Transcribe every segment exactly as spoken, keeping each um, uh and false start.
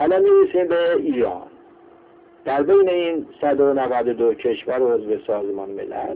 حالا میرسیم به ایران. در بین این صد و نود و دو کشور عضو سازمان ملل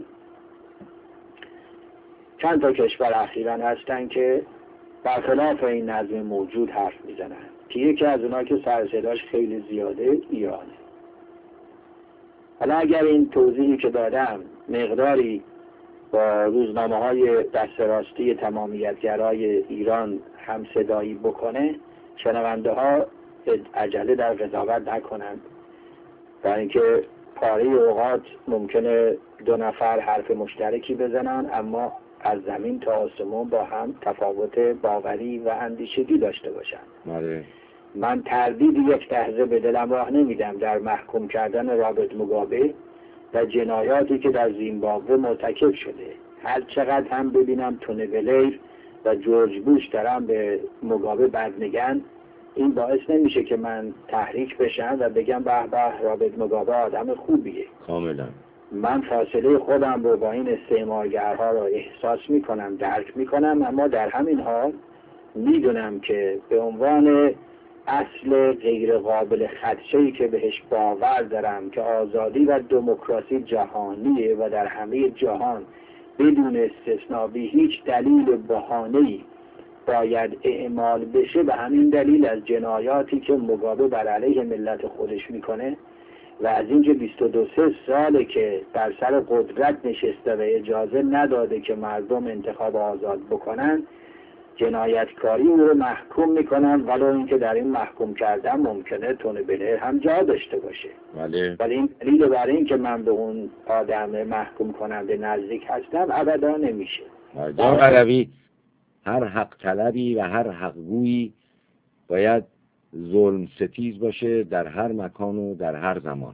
چند تا کشور اخیراً هستن که برخلاف این نظم موجود حرف میزنن که یکی از اونها که سر صداش خیلی زیاده ایرانه. حالا اگر این توضیحی که دادم مقداری با روزنامه های دست راستی تمامیتگرای ایران هم صدایی بکنه، شنونده ها عجله در قضاوت نکنند، برای اینکه پاره اوقات ممکنه دو نفر حرف مشترکی بزنن اما از زمین تا آسمون با هم تفاوت باوری و اندیشگی داشته باشن. ماله. من تردید یک لحظه به دلم راه نمیدم در محکوم کردن رابرت موگابه و جنایاتی که در زیمبابوه مرتکب شده. هر چقدر هم ببینم تونی بلیر و جورج بوش دارن به موگابه بد میگن، این باعث نمیشه که من تحریک بشم و بگم به به رابرت موگابه آدم خوبیه. کاملا. من فاصله خودم رو با این استعمارگرها رو احساس میکنم، درک میکنم، اما در همین حال میدونم که به عنوان اصل غیر قابل خدشه‌ای که بهش باور دارم که آزادی و دموکراسی جهانیه و در همه جهان بدون استثنا به هیچ دلیل و بهانه‌ای باید اعمال بشه، به همین دلیل از جنایاتی که موگابه بر علیه ملت خودش میکنه و از اینکه بیست و دو سه ساله که در سر قدرت نشسته و اجازه نداده که مردم انتخاب آزاد بکنن، جنایتکاری او رو محکوم میکنن، ولو اینکه در این محکوم کردن ممکنه تونی بلیر هم جا داشته باشه. بله. ولی این دلیل برای اینکه من به اون آدم محکوم کننده نزدیک هستم ابدا نمیشه. جناب علوی، هر حق طلبی و هر حقگویی باید ظلم ستیز باشه در هر مکان و در هر زمان.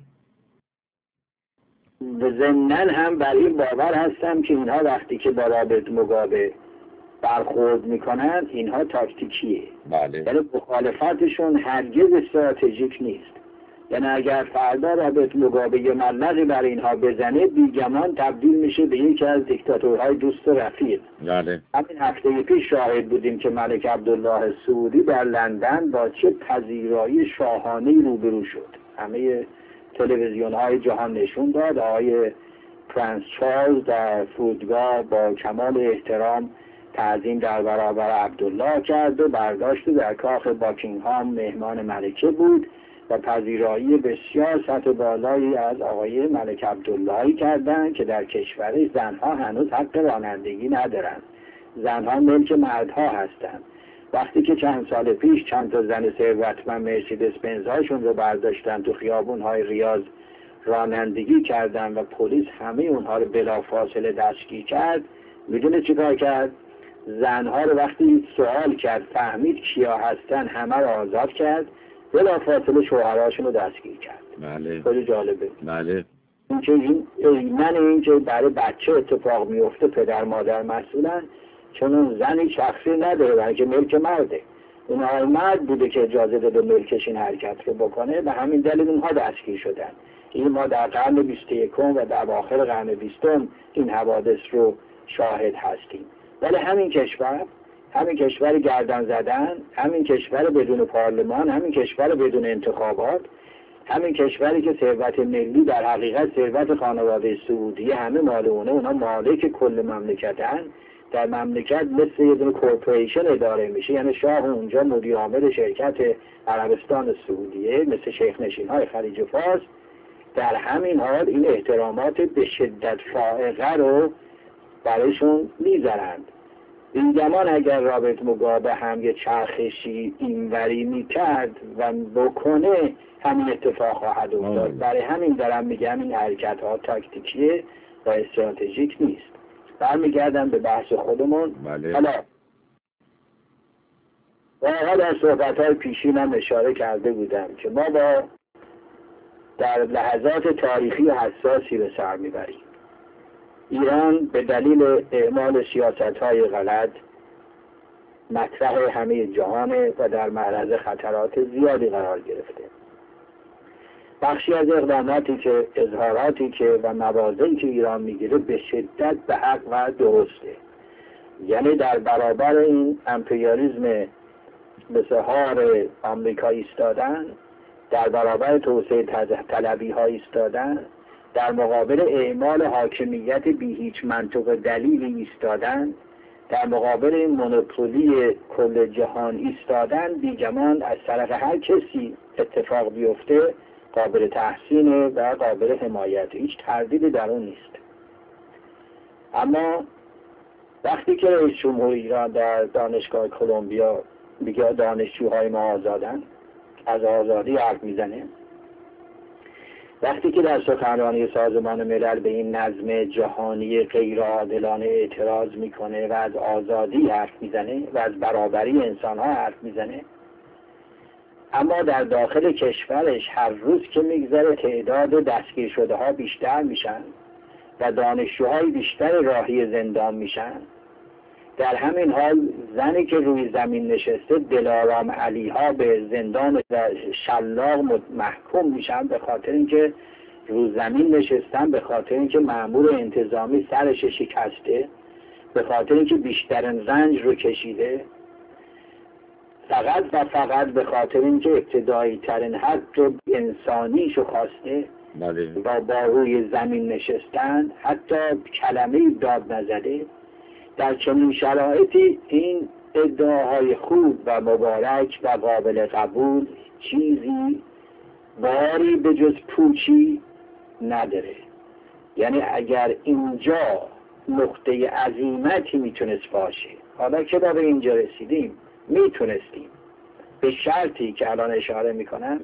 ضمناً هم بر این باور هستم که اینها وقتی که با رابرت موگابه برخورد میکنن اینها تاکتیکیه. بله. یعنی مخالفتشون هرگز استراتژیک نیست. یعنی اگر فردا رابرت موگابه یه ملقی بر اینها بزنه، بیگمان تبدیل میشه به یکی از دیکتاتورهای دوست و رفیق. بله. همین هفته پیش شاهد بودیم که ملک عبدالله سعودی در لندن با چه پذیرایی شاهانه‌ای روبرو شد. همه تلویزیون های جهان نشون داد آقای پرنس چارلز در فرودگاه با کمال احترام تعظیم در برابر عبدالله کرد و برداشت در کاخ باکینگهام مهمان ملکه بود و پذیرایی بسیار سطح بالایی از آقای ملک عبداللهی کردند که در کشور زنها هنوز حق رانندگی ندارند. زنها ملک مردها هستند. وقتی که چند سال پیش چند تا زن ثروتمند مرسیدس بنزهاشون رو برداشتن تو خیابون‌های ریاض رانندگی کردن و پلیس همه اونها رو بلافاصله دستگیر کرد، میدونه چیکار کرد؟ زنها رو وقتی سوال کرد فهمید کیا هستن، همه رو آزاد کرد، بلافاصله شوهراشون رو دستگیر کرد. بله. خیلی جالبه. بله. اینکه این من اینکه برای بچه اتفاق میفته پدر مادر مسئولن، چون اون زنی شخصی نداره، برای که ملک مرده. اون آقای مرد بوده که اجازه داده ملکش این حرکت رو بکنه، به همین دلیل اونها دستگیر شدن. این ما در قرن بیست و یکم و در آخر قرن بیستم این حوادث رو شاهد هستیم. ولی همین کشور، همین کشور گردن زدن، همین کشور بدون پارلمان، همین کشور بدون انتخابات، همین کشوری که ثروت ملی در حقیقت ثروت خانواده سعودی همه مال اونه، اونا مالک کل مملکتن، در مملکت مثل یه دونه کورپوریشن اداره میشه، یعنی شاه اونجا مدیر عامل شرکت عربستان سعودیه، مثل شیخ نشین های خلیج فارس. در همین حال این احترامات به شدت فائقه رو برایشون میذارند. این زمان اگر رابرت موگابه هم یه چرخشی اینوری میکرد و بکنه همین اتفاق خواهد افتاد. برای همین دارم میگم این حرکت ها تاکتیکیه و استراتژیک نیست. برمیگردم به بحث خودمون. بله. حالا واقعا در صحبت های پیشینم اشاره کرده بودم که ما با در لحظات تاریخی حساسی به سر میبریم. ایران به دلیل اعمال سیاست‌های غلط مطرح همه جهانه و در معرض خطرات زیادی قرار گرفته. بخشی از اقداماتی که اظهاراتی که و مواضعی که ایران میگیره به شدت به حق و درسته. یعنی در برابر این امپریالیسم مثل هار آمریکا ایستادن در برابر توسعه طلبی ها ایستادن، در مقابل اعمال حاکمیت بی هیچ منطق و دلیلی ایستادن، در مقابل این مونوپولی کل جهان ایستادن، بیگمان از طرف هر کسی اتفاق بیفته قابل تحسینه و قابل حمایت، هیچ تردیدی در اون نیست. اما وقتی که رئیس جمهور ایران در دانشگاه کلمبیا میگه دانشجوهای ما آزادن، از آزادی حرف میزنه، وقتی که در سخنرانی سازمان ملل به این نظم جهانی غیر عادلانه اعتراض میکنه و از آزادی حرف میزنه و از برابری انسان ها حرف میزنه، اما در داخل کشورش هر روز که میگذره تعداد دستگیر شده ها بیشتر میشن و دانشجوهای بیشتر راهی زندان میشن. در همین حال زنی که روی زمین نشسته، دلارام علی ها به زندان شلاق محکوم میشن به خاطر اینکه روی زمین نشستن، به خاطر اینکه مأمور انتظامی سرش شکسته، به خاطر اینکه بیشترین رنج رو کشیده، فقط و فقط به خاطر اینکه ابتدایی ترین حد رو انسانیشو خواسته و با روی زمین نشستن، حتی کلمه داد نزده. در چنین شرایطی این ادعاهای خوب و مبارک و قابل قبول چیزی باری به جز پوچی نداره. یعنی اگر اینجا نقطه عظیمتی میتونست باشه، حالا که به اینجا رسیدیم، میتونستیم به شرطی که الان اشاره میکنم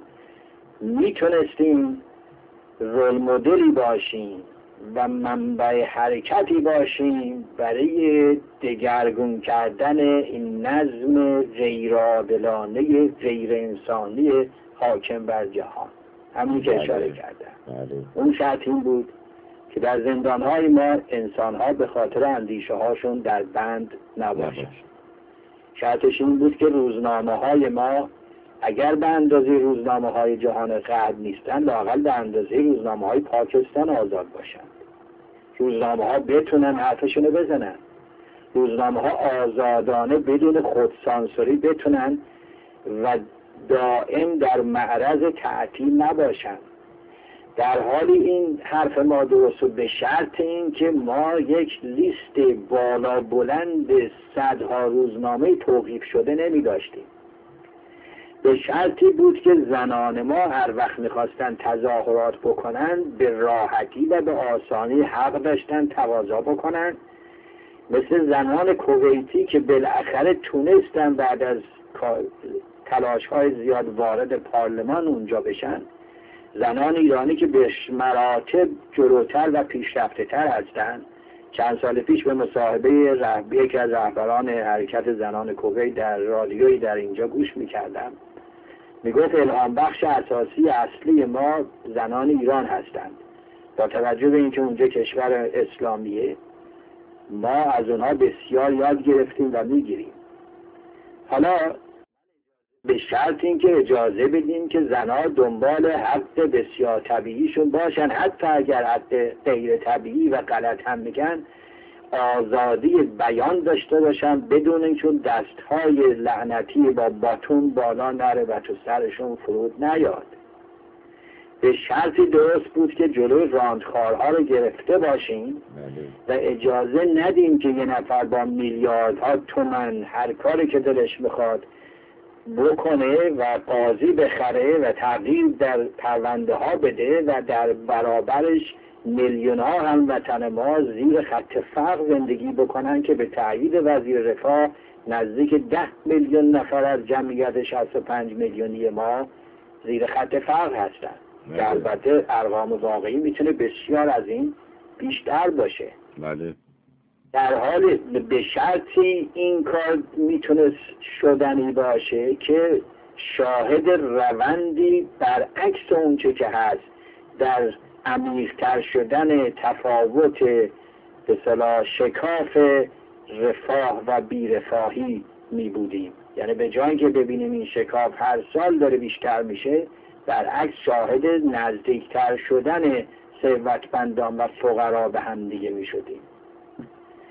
میتونستیم رول مدلی باشیم و منبع حرکتی باشیم برای دگرگون کردن این نظم غیر عادلانه غیر انسانی حاکم بر جهان. همین که اشاره کردم. اون شرط این بود که در زندانهای ما انسانها به خاطر اندیشه هاشون در بند نباشن. شرطش این بود که روزنامه های ما اگر به اندازه روزنامه های جهان غرب نیستن، لااقل به اندازه روزنامه های پاکستان آزاد باشن. روزنامه ها بتونن حرفشونو بزنن، روزنامه ها آزادانه بدون خودسانسوری بتونن و دائم در معرض تعطیل نباشن. در حالی این حرف ما درست به شرط این که ما یک لیست بالا بلند صدها روزنامه توقیف شده نمی داشتیم. به شرطی بود که زنان ما هر وقت میخواستن تظاهرات بکنن به راحتی و به آسانی حق داشتن تقاضا بکنن، مثل زنان کویتی که بالاخره تونستن بعد از تلاش های زیاد وارد پارلمان اونجا بشن. زنان ایرانی که به مراتب جلوتر و پیشرفته تر هستند. چند سال پیش به مصاحبه رهبری یکی از رهبران حرکت زنان کویت در رادیویی در اینجا گوش میکردم، میگفت الهام بخش اساسی اصلی ما زنان ایران هستند. با توجه به اینکه اونجا کشور اسلامیه، ما از اونها بسیار یاد گرفتیم و میگیریم. حالا به شرط اینکه اجازه بدیم که زنها دنبال حق بسیار طبیعیشون باشن، حتی اگر حق غیر طبیعی و غلط هم میگن، آزادی بیان داشته باشن بدون اینکه دستهای لعنتی با باتون بالا نره و تو سرشون فرود نیاد. به شرطی درست بود که جلوی راندخارها رو گرفته باشیم و اجازه ندیم که یه نفر با میلیاردها تومن هر کاری که دلش میخواد بکنه و قاضی بخره و تغییر در پرونده ها بده و در برابرش میلیون ها هموطن ما زیر خط فقر زندگی بکنن که به تایید وزیر رفاه نزدیک ده میلیون نفر از جمعیت شصت و پنج میلیونی ما زیر خط فقر هستن. که البته ارقام واقعی میتونه بسیار از این بیشتر باشه. بله. در حال به شرطی این کار میتونه شدنی باشه که شاهد روندی برعکس اونچه که هست در عمیق‌تر شدن تفاوت به اصطلاح شکاف رفاه و بیرفاهی می بودیم. یعنی به جای که ببینیم این شکاف هر سال داره بیشتر میشه، برعکس شاهد نزدیکتر شدن ثروتمندان و فقرا به هم دیگه می شدیم.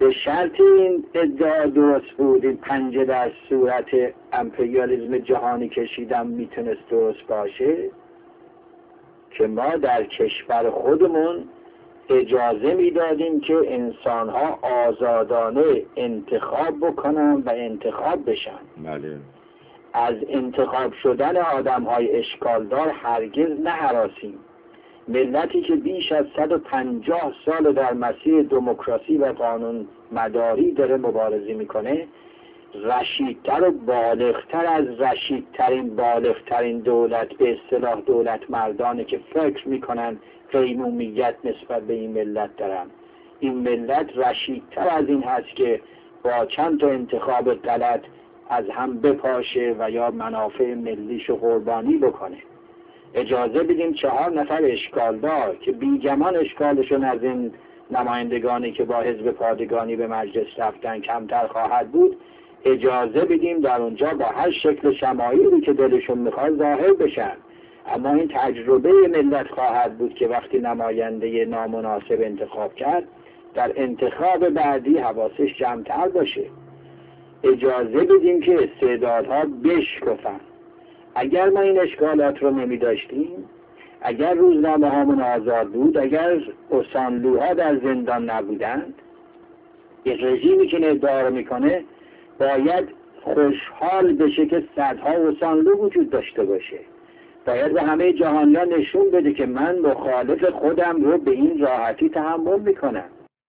به شرط این ادعا درست بود، این پنجه در صورت امپریالیسم جهانی کشیدم میتونست درست باشه که ما در کشور خودمون اجازه میدادیم که انسانها آزادانه انتخاب بکنن و انتخاب بشن. بله. از انتخاب شدن آدمهای اشکالدار هرگز نهراسیم. ملتی که بیش از صد و پنجاه سال در مسیر دموکراسی و قانون مداری داره مبارزه میکنه، رشیدتر و بالغتر از رشیدترین بالغترین دولت، به اصطلاح دولت مردانه که فکر میکنن قیمومیت نسبت به این ملت دارن. این ملت رشیدتر از این هست که با چند تا انتخاب غلط از هم بپاشه و یا منافع ملیشو قربانی بکنه. اجازه بدیم چهار نفر اشکالدار که بیگمان اشکالشون از این نمایندگانی که با حزب پادگانی به مجلس رفتن کمتر خواهد بود، اجازه بدیم در اونجا با هر شکل شمایلی که دلشون میخواد ظاهر بشن. اما این تجربه ملت خواهد بود که وقتی نماینده نامناسب انتخاب کرد، در انتخاب بعدی حواسش جمع‌تر باشه. اجازه بدیم که استعدادها بشکفن. اگر ما این اشکالات رو نمی داشتیم، اگر روزنامه هامون آزاد بود، اگر اسانلوها در زندان نبودند، یک رژیمی که ادعا رو میکنه باید خوشحال بشه که صدها اسانلو وجود داشته باشه. باید به همه جهانیان نشون بده که من مخالف خودم رو به این راحتی تحمل میکنم.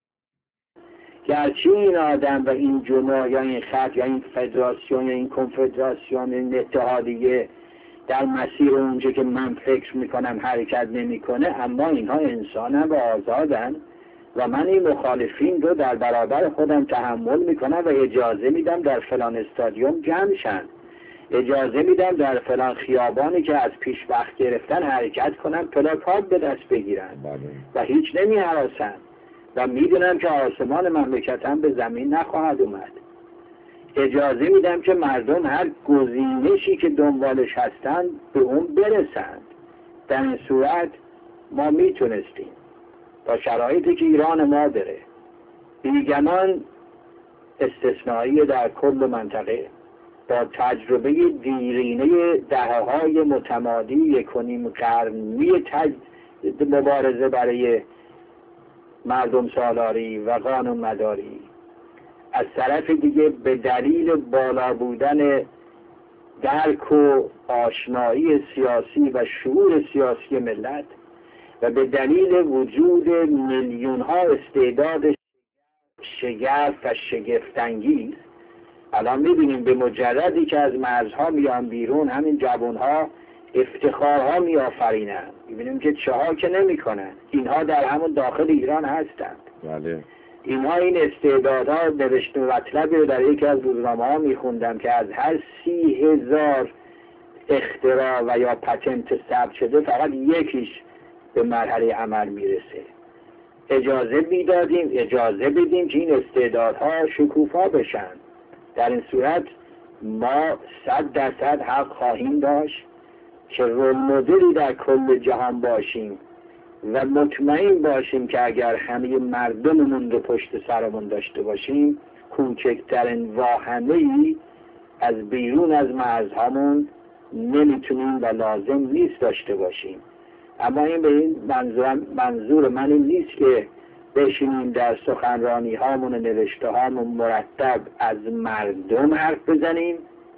گرچه این آدم و این جمهور یا این خط یا این فدراسیون یا این کنفدراسیون این اتحادیه در مسیر اونجا که من فکر میکنم حرکت نمیکنه، اما اینها انسانن و آزادن و من این مخالفین رو در برابر خودم تحمل میکنم و اجازه میدم در فلان استادیوم جمع شن، اجازه میدم در فلان خیابانی که از پیش وقت گرفتن حرکت کنم پلاکارد به دست بگیرن و هیچ نمی هراسن و میدونم که آسمان مملکتم به زمین نخواهد اومد. اجازه میدم که مردم هر گزینشی که دنبالش هستند به اون برسند. در این صورت ما میتونستیم با شرایطی که ایران ما داره، بیگمان استثنایی در کل منطقه، با تجربه دیرینه دهه‌های متمادی یک و نیم قرنی تج... مبارزه برای مردم سالاری و قانون مداری، از طرف دیگه به دلیل بالا بودن درک و آشنایی سیاسی و شعور سیاسی ملت و به دلیل وجود میلیون ها استعداد شگرف و شگفت‌انگیز، الان میبینیم به مجردی که از مرزها میان بیرون همین جوانها افتخارها میآفرینن. میبینیم که چه ها که نمی کنن. اینها در همون داخل ایران هستند. بله. اینها این استعدادها نوشته مطلبی رو در یکی از روزنامه ها میخوندم که از هر سی هزار اختراع و یا پتنت ثبت شده فقط یکیش به مرحله عمل میرسه. اجازه میدادیم اجازه بدیم که این استعدادها شکوفا بشن. در این صورت ما صد درصد حق خواهیم داشت که رول مدلی در کل جهان باشیم و مطمئن باشیم که اگر همه مردممون رو پشت سرمون داشته باشیم، کوچکترین واهمه‌ای از بیرون از مرزهامون نمیتونیم و لازم نیست داشته باشیم. اما این به این منظور, منظور من این نیست که بشینیم در سخنرانی هامون و نوشته هامون مرتب از مردم حرف بزنیم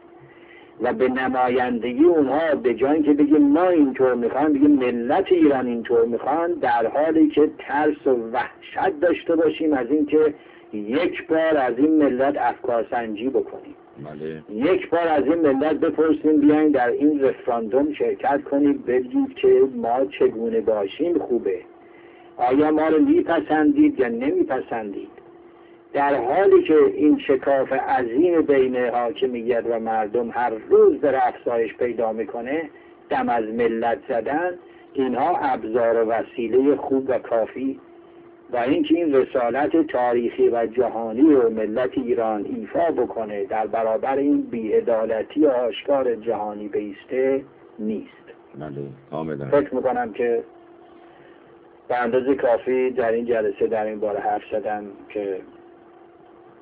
و به نمایندگی اونها به جای که بگیم ما اینطور میخوان بگیم ملت ایران اینطور میخوان، در حالی که ترس و وحشت داشته باشیم از اینکه یک بار از این ملت افکار سنجی بکنیم. بله. یک بار از این ملت بپرسیم بیاین در این رفراندوم شرکت کنیم، بگید که ما چگونه باشیم خوبه، آیا ما رو میپسندید یا نمیپسندید. در حالی که این شکاف عظیم بین حاکمیت و مردم هر روز در افزایش پیدا میکنه، دم از ملت زدن اینها ابزار و وسیله خوب و کافی و اینکه این رسالت تاریخی و جهانی رو ملت ایران ایفا بکنه در برابر این بی‌عدالتی آشکار جهانی بیسته نیست. بله، کاملا. فکر میکنم که به اندازه کافی در این جلسه در این باره حرف زدم که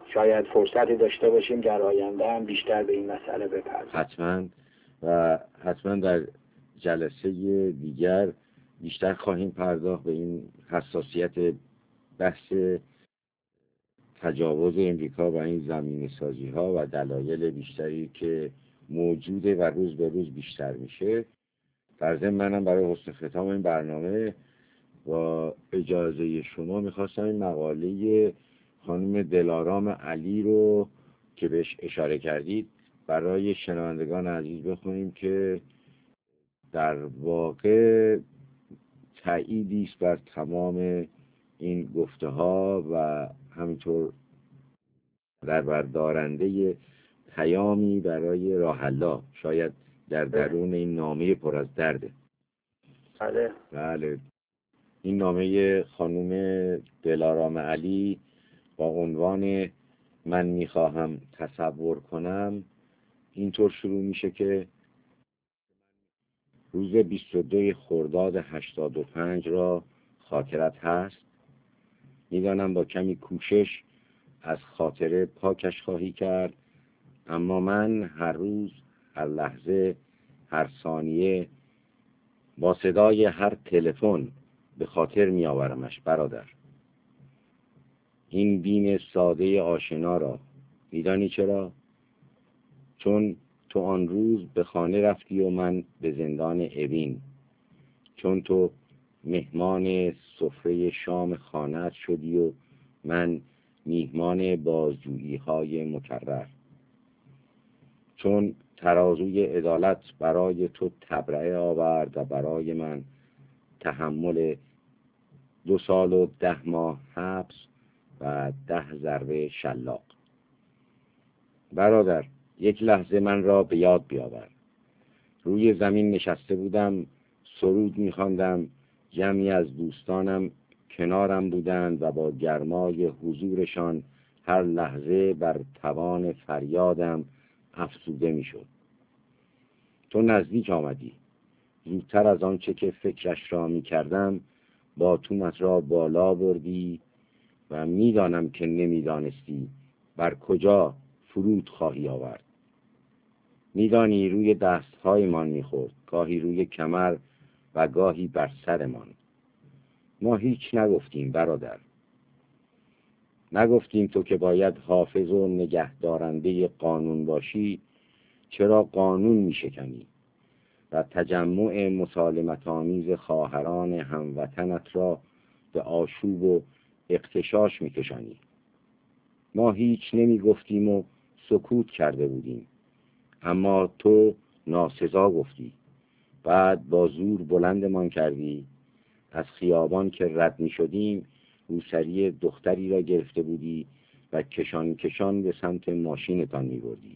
شاید فرصتی داشته باشیم در آینده هم بیشتر به این مسئله بپردازیم. حتما و حتما در جلسه دیگر بیشتر خواهیم پرداخت به این حساسیت بحث تجاوز امریکا و این زمینه سازی ها و دلایل بیشتری که موجوده و روز به روز بیشتر میشه. در ضمن منم برای حسن ختام این برنامه با اجازه شما میخواستم این مقاله خانم دلارام علی رو که بهش اشاره کردید برای شنوندگان عزیز بخونیم که در واقع تأییدی است بر تمام این گفته ها و همینطور در بردارنده پیامی برای راه حل شاید در درون این نامه پر از درده. بله بله. این نامه خانم دلارام علی با عنوان من میخواهم تصور کنم اینطور شروع میشه که روز بیست و دو خرداد هشتاد و پنج را خاطرت هست. میدانم با کمی کوشش از خاطره پاکش خواهی کرد، اما من هر روز، هر لحظه، هر ثانیه با صدای هر تلفن به خاطر میآورمش برادر. این بیم ساده آشنا را میدانی چرا؟ چون تو آن روز به خانه رفتی و من به زندان اوین، چون تو مهمان سفره شام خانه‌ات شدی و من میهمان بازجویی های مکرر، چون ترازوی عدالت برای تو تبرئه آورد و برای من تحمل دو سال و ده ماه حبس و ده ضربه شلاق. برادر، یک لحظه من را به یاد بیاور. روی زمین نشسته بودم، سرود می‌خواندم، جمعی از دوستانم کنارم بودند و با گرمای حضورشان هر لحظه بر توان فریادم افزوده می‌شد. تو نزدیک آمدی. زودتر از آنچه که فکرش را می‌کردم با تومت را بالا بردی و می‌دانم که نمی‌دانستی بر کجا فرود خواهی آورد. می‌دانی روی دست‌هایمان می‌خورد، گاهی روی کمر و گاهی بر سرمان. ما هیچ نگفتیم برادر. نگفتیم تو که باید حافظ و نگهدارنده قانون باشی چرا قانون می‌شکنی و تجمع مسالمت آمیز خواهران هموطنت را به آشوب و اغتشاش می‌کشانی. ما هیچ نمی‌گفتیم و سکوت کرده بودیم، اما تو ناسزا گفتی. بعد با زور بلندمان کردی. از خیابان که رد می شدیم روسری دختری را گرفته بودی و کشان کشان به سمت ماشینتان می بردی.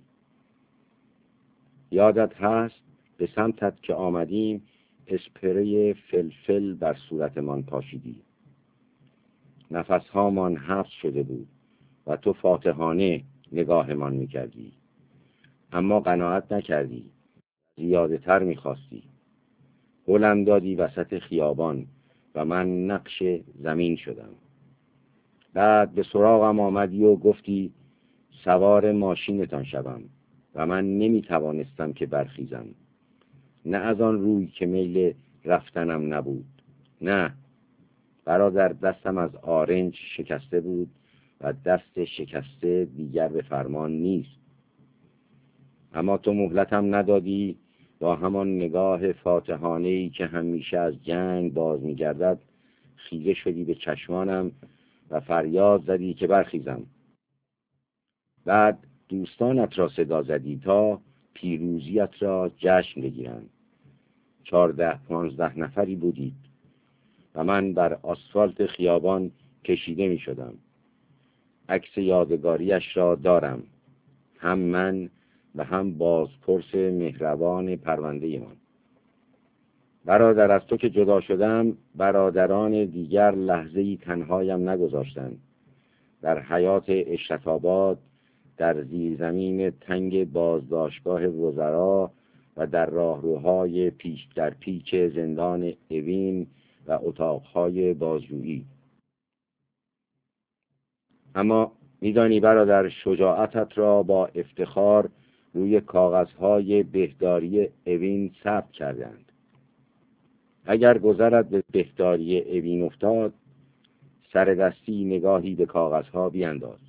یادت هست به سمتت که آمدیم اسپری فلفل بر صورتمان پاشیدی. نفسهامان حبس شده بود و تو فاتحانه نگاهمان می کردی. اما قناعت نکردی، زیاده تر می خواستی. هلم دادی وسط خیابان و من نقش زمین شدم. بعد به سراغم آمدی و گفتی سوار ماشینتان شدم و من نمی توانستم که برخیزم. نه از آن روی که میل رفتنم نبود. نه برادر، دستم از آرنج شکسته بود و دست شکسته دیگر به فرمان نیست. اما تو مهلتم ندادی. با همان نگاه فاتحانه‌ای که همیشه از جنگ باز می‌گردد خیره شدی به چشمانم و فریاد زدی که برخیزم. بعد دوستانت را صدا زدی تا پیروزیت را جشن بگیرند. چهارده پانزده نفری بودید و من بر آسفالت خیابان کشیده می‌شدم. عکس یادگاریش را دارم، هم من و هم بازپرس مهربان پرونده من. برادر، از تو که جدا شدم برادران دیگر لحظه‌ای تنهایم نگذاشتند. در حیات اشرف‌آباد، در زیرزمین تنگ بازداشتگاه وزرا و در راهروهای پیچ در پیچ زندان اوین و اتاقهای بازجویی. اما میدانی برادر، شجاعتت را با افتخار روی کاغذهای بهداری اوین ثبت کردند. اگر گذرت به بهداری اوین افتاد، سر دستی نگاهی به کاغذها بینداز.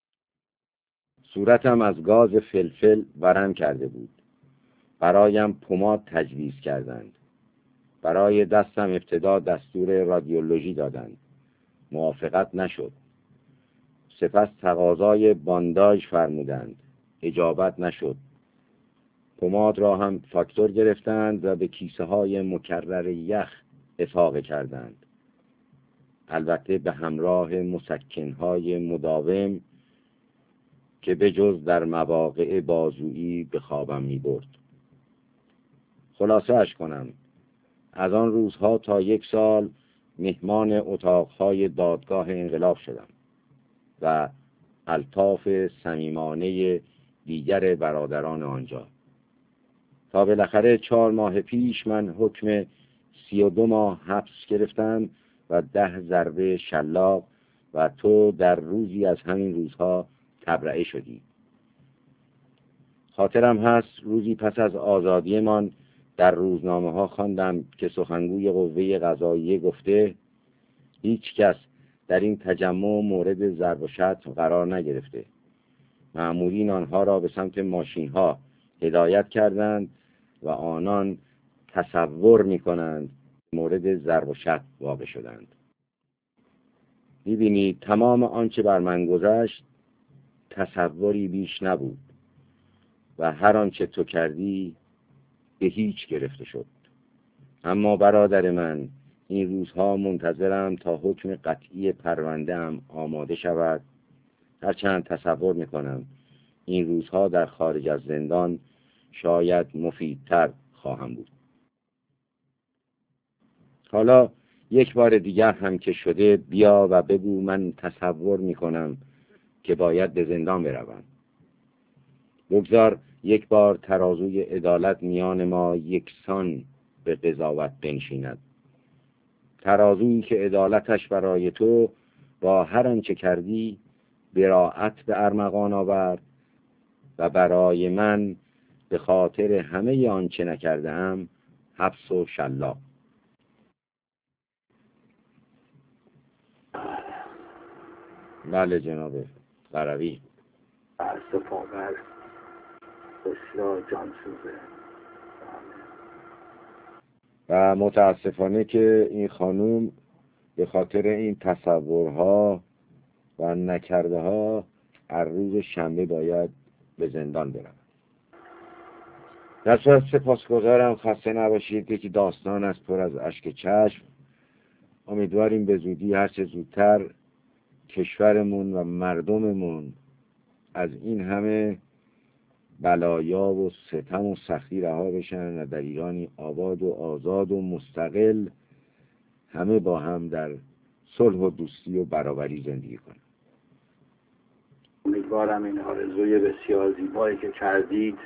صورتم از گاز فلفل ورم کرده بود. برایم پماد تجویز کردند. برای دستم ابتدا دستور رادیولوژی دادند. موافقت نشد. سپس تقاضای بانداژ فرمودند. اجابت نشد. پماد را هم فاکتور گرفتند و به کیسه های مکرر یخ افاقه کردند. البته به همراه مسکنهای مداوم که به جز در مواقع بازویی به خوابم می برد. خلاصه اش کنم، از آن روزها تا یک سال مهمان اتاقهای دادگاه انقلاب شدم و الطاف صمیمانه دیگر برادران آنجا، تا بالاخره چهار ماه پیش من حکم سی و دو ماه حبس گرفتم و ده ضربه شلاق و تو در روزی از همین روزها تبرئه شدی. خاطرم هست روزی پس از آزادی من در روزنامه ها خواندم که سخنگوی قوه قضاییه گفته هیچ کس در این تجمع مورد ضرب و شتم قرار نگرفته. مأمورین آنها را به سمت ماشین ها هدایت کردند و آنان تصور می کنند مورد ضرب و شتم واقع شدند. می‌بینید تمام آنچه بر من گذشت تصوری بیش نبود و هر آنچه تو کردی به هیچ گرفته شد. اما برادر من، این روزها منتظرم تا حکم قطعی پرونده‌ام آماده شود، هرچند تصور میکنم این روزها در خارج از زندان شاید مفیدتر خواهم بود. حالا یک بار دیگر هم که شده بیا و بگو من تصور میکنم که باید به زندان بروم. بگذار یک بار ترازوی عدالت میان ما یکسان به قضاوت بنشیند. ترازویی که عدالتش برای تو با هر آنچه کردی براءت به ارمغان آورد و برای من به خاطر همه آنچه نکردم حبس و شلاق. بله جناب قروی. سپاور بسیار جانسوزه. و متاسفانه که این خانوم به خاطر این تصورها و نکرده ها هر روز شنبه باید به زندان برم. در صورت سپاسگزارم، خسته نباشید. یکی داستان از پر از اشک چشم. امیدواریم به زودی هرچه زودتر کشورمون و مردممون از این همه بلایا و ستم و سختی رها بشن و در ایرانی آباد و آزاد و مستقل همه با هم در صلح و دوستی و برابری زندگی کنن. امیدوارم این آرزوی بسیار زیبایی که کردید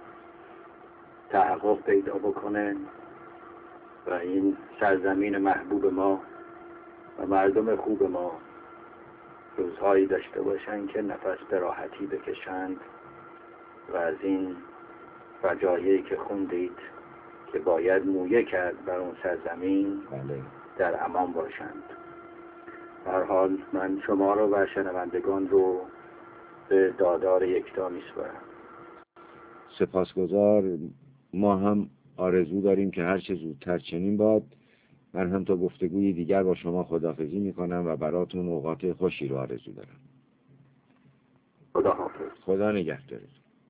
تحقق پیدا بکنه و این سرزمین محبوب ما و مردم خوب ما روزهایی داشته باشن که نفس به راحتی بکشند و از این فجایعی که خوندید که باید مویه کرد بر اون سرزمین بله. در امان باشند. هر حال من شما رو و شنوندگان رو به دادار یکتا میسپارم. سپاسگزار. ما هم آرزو داریم که هرچه زودتر چنین باد. من هم تا گفتگوی دیگر با شما خداحافظی میکنم و براتون اوقات خوشی رو آرزو دارم. خدا حافظ. خدا نگهدارت.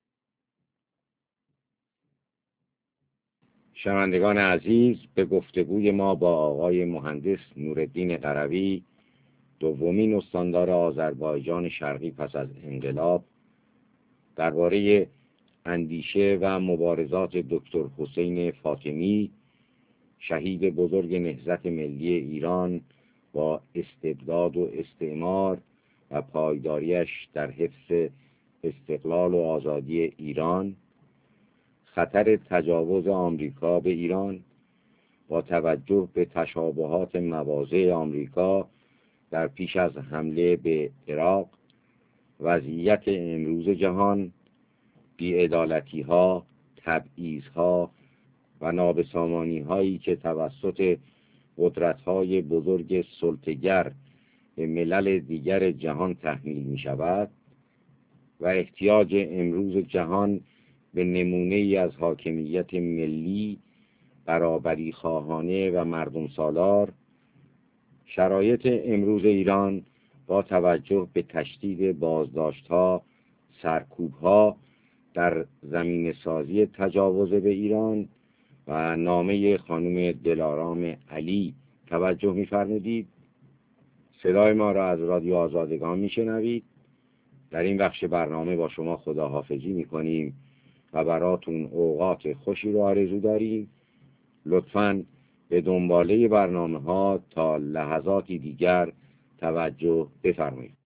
شنوندگان عزیز، به گفتگوی ما با آقای مهندس نورالدین قروی، دومین استاندار آذربایجان شرقی پس از انقلاب، درباره اندیشه و مبارزات دکتر حسین فاطمی، شهید بزرگ نهضت ملی ایران با استبداد و استعمار و پایداریش در حفظ استقلال و آزادی ایران، خطر تجاوز آمریکا به ایران با توجه به تشابهات مواضع آمریکا در پیش از حمله به عراق وضعیت امروز جهان، بی‌عدالتی‌ها، تبعیض‌ها و نابسامانی‌هایی که توسط قدرت‌های بزرگ سلطه‌گر به ملل دیگر جهان تحمیل می‌شود و احتیاج امروز جهان به نمونه‌ای از حاکمیت ملی، برابری خواهانه و مردم سالار، شرایط امروز ایران با توجه به تشدید بازداشت‌ها، سرکوب‌ها در زمین سازی تجاوز به ایران و نامه خانم دلارام علی توجه می‌فرمودید. صدای ما را از رادیو آزادگان می‌شنوید. در این بخش برنامه با شما خداحافظی می‌کنیم و براتون اوقات خوشی رو آرزو داریم. لطفاً به دنباله برنامه‌ها تا لحظاتی دیگر توجه بفرمایید.